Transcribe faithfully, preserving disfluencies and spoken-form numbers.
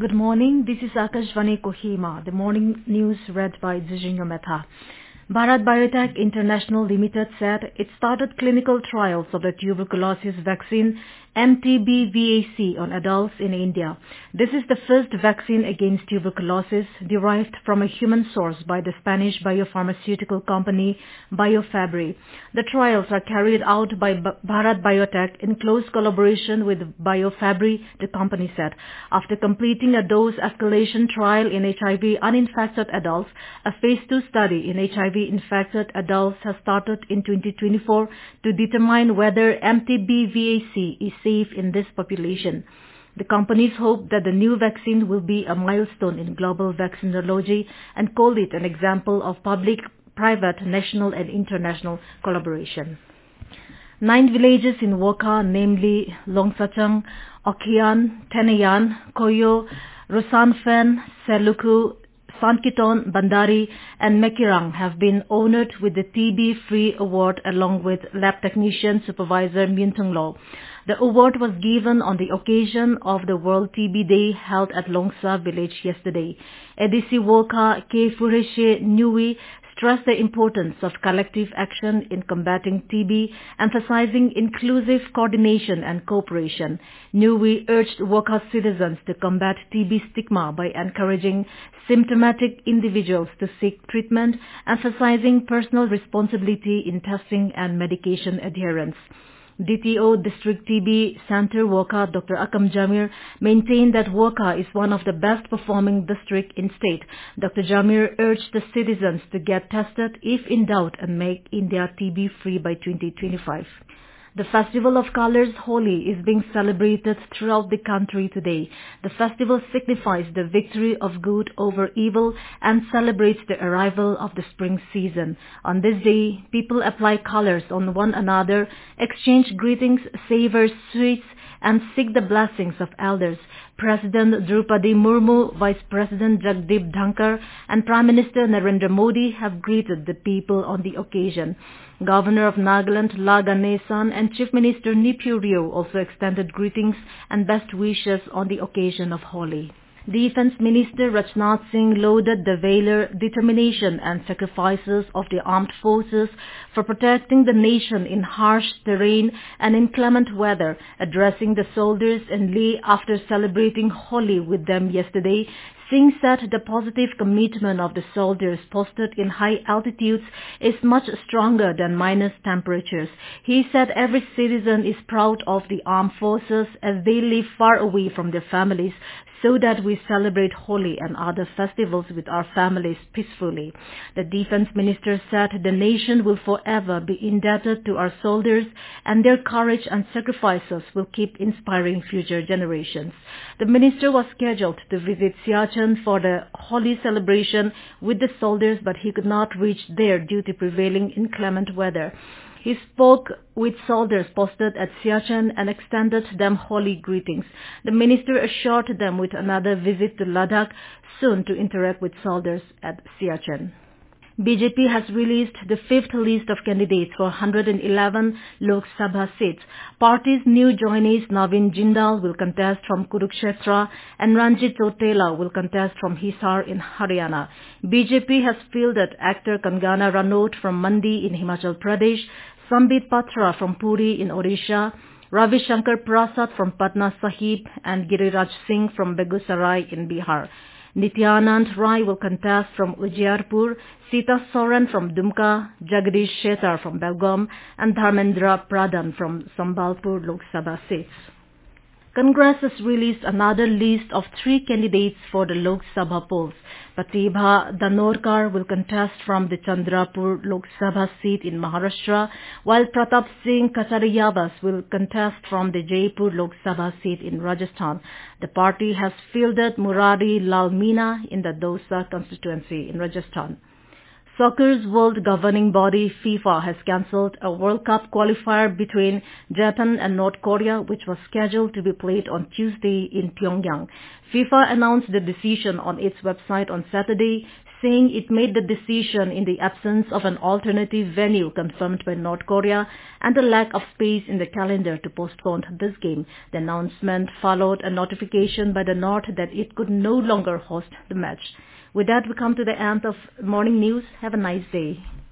Good morning. This is Akashvani Kohima. The morning news read by Zijinho Mehta. Bharat Biotech International Limited said it started clinical trials of the tuberculosis vaccine M T B V A C on adults in India. This is the first vaccine against tuberculosis derived from a human source by the Spanish biopharmaceutical company BioFabry. The trials are carried out by Bharat Biotech in close collaboration with BioFabry, the company said. After completing a dose escalation trial in H I V uninfected adults, a phase two study in H I V infected adults has started in twenty twenty-four to determine whether M T B V A C is safe in this population. The companies hope that the new vaccine will be a milestone in global vaccinology and call it an example of public, private, national and international collaboration. Nine villages in Wokha, namely Longsachang, Okian, Tenayan, Koyo, Rosanfen, Seluku, Sankiton, Bandari and Mekirang have been honored with the T B-Free Award along with Lab Technician Supervisor Myuntung Lo. The award was given on the occasion of the World T B Day held at Longsa village yesterday. Edisi Wokha K. Fureshe Nui stressed the importance of collective action in combating T B, emphasizing inclusive coordination and cooperation. Nui urged Wokha citizens to combat T B stigma by encouraging symptomatic individuals to seek treatment, emphasizing personal responsibility in testing and medication adherence. D T O District T B Center Wokha Doctor Akam Jamir maintained that Wokha is one of the best performing districts in state. Doctor Jamir urged the citizens to get tested if in doubt and make India T B free by twenty twenty-five. The Festival of Colors, Holi, is being celebrated throughout the country today. The festival signifies the victory of good over evil and celebrates the arrival of the spring season. On this day, people apply colors on one another, exchange greetings, savor sweets, and seek the blessings of elders. President Drupadi Murmu, Vice President Jagdeep Dhankar, and Prime Minister Narendra Modi have greeted the people on the occasion. Governor of Nagaland La Ganesan and Chief Minister Nipyu Rio also extended greetings and best wishes on the occasion of Holi. Defense Minister Rajnath Singh lauded the valor, determination and sacrifices of the armed forces for protecting the nation in harsh terrain and inclement weather. Addressing the soldiers in Leh after celebrating Holi with them yesterday, Singh said the positive commitment of the soldiers posted in high altitudes is much stronger than minus temperatures. He said every citizen is proud of the armed forces as they live far away from their families, so that we celebrate Holi and other festivals with our families peacefully. The defense minister said the nation will forever be indebted to our soldiers and their courage and sacrifices will keep inspiring future generations. The minister was scheduled to visit Siachen for the Holi celebration with the soldiers, but he could not reach there due to prevailing inclement weather. He spoke with soldiers posted at Siachen and extended them Holi greetings. The minister assured them with another visit to Ladakh soon to interact with soldiers at Siachen. B J P has released the fifth list of candidates for one hundred eleven Lok Sabha seats. Party's new joinees Navin Jindal will contest from Kurukshetra and Ranjit Chotela will contest from Hisar in Haryana. B J P has fielded actor Kangana Ranaut from Mandi in Himachal Pradesh, Sambit Patra from Puri in Odisha, Ravi Shankar Prasad from Patna Sahib and Giriraj Singh from Begusarai in Bihar. Nityanand Rai will contest from Ujiarpur, Sita Soren from Dumka, Jagdish Shetar from Belgaum, and Dharmendra Pradhan from Sambalpur Lok Sabha seats. Congress has released another list of three candidates for the Lok Sabha polls. Pratibha Danorkar will contest from the Chandrapur Lok Sabha seat in Maharashtra, while Pratap Singh Kachariyavas will contest from the Jaipur Lok Sabha seat in Rajasthan. The party has fielded Murari Lal Meena in the Dausa constituency in Rajasthan. Soccer's world governing body FIFA has cancelled a World Cup qualifier between Japan and North Korea, which was scheduled to be played on Tuesday in Pyongyang. FIFA announced the decision on its website on Saturday, saying it made the decision in the absence of an alternative venue confirmed by North Korea and the lack of space in the calendar to postpone this game. The announcement followed a notification by the North that it could no longer host the match. With that, we come to the end of morning news. Have a nice day.